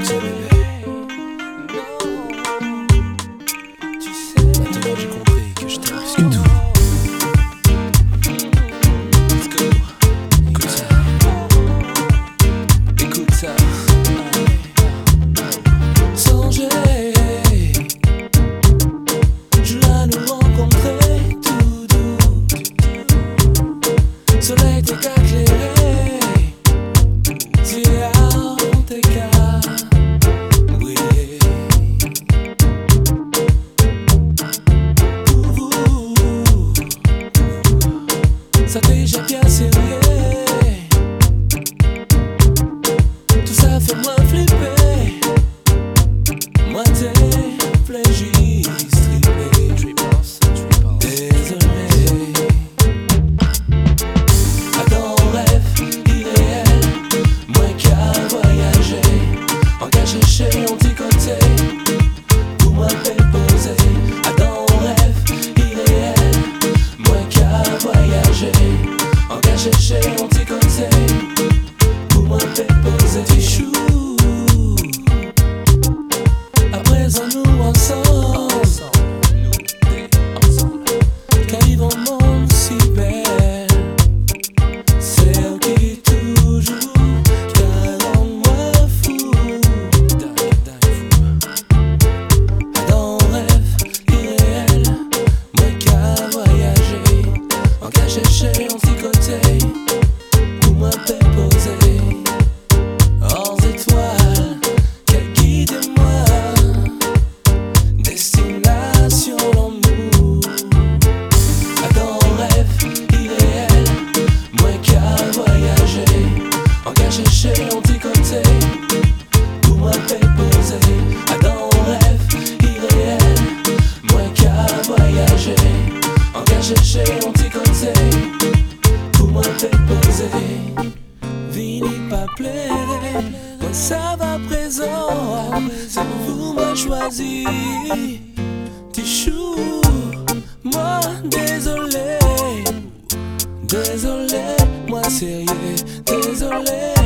Maintenant j'ai compris que je t'aime plus que tout. Let's go. Écoute ça. Songer, je la nous rencontrer tout doux. Soleil t'es qu'à éclairer, c'est à tes cas briller. Pour vous, ça déjà bien serré. Tout ça fait moins flipper. Moi t'es flégi, strippé. Désolé. Dans rêve irréel, moins qu'à voyager. En qu'à chercher un petit côté pour moi déposer. Dans rêve irréel, moins qu'à voyager. En qu'à chercher un petit côté pour moi déposer. Tichou, à présent nous ensemble, car vivre un monde si belle. Celle qui toujours rend moi fou. Dans rêve irréel, moins qu'à voyager. En qu'à chercher un petit côté pour moi déposer. Hors étoiles, qu'elle guide moi. Destination l'amour. Dans rêve irréel, moins qu'à voyager. En qu'à chercher un petit côté pour moi déposer. Dans rêve irréel, moins qu'à voyager. En qu'à chercher un petit côté pour moi déposer. Vini pas plaire, moi ça va présent. C'est vous m'a choisi. Tichou, moi désolé. Désolé, moi sérieux, désolé.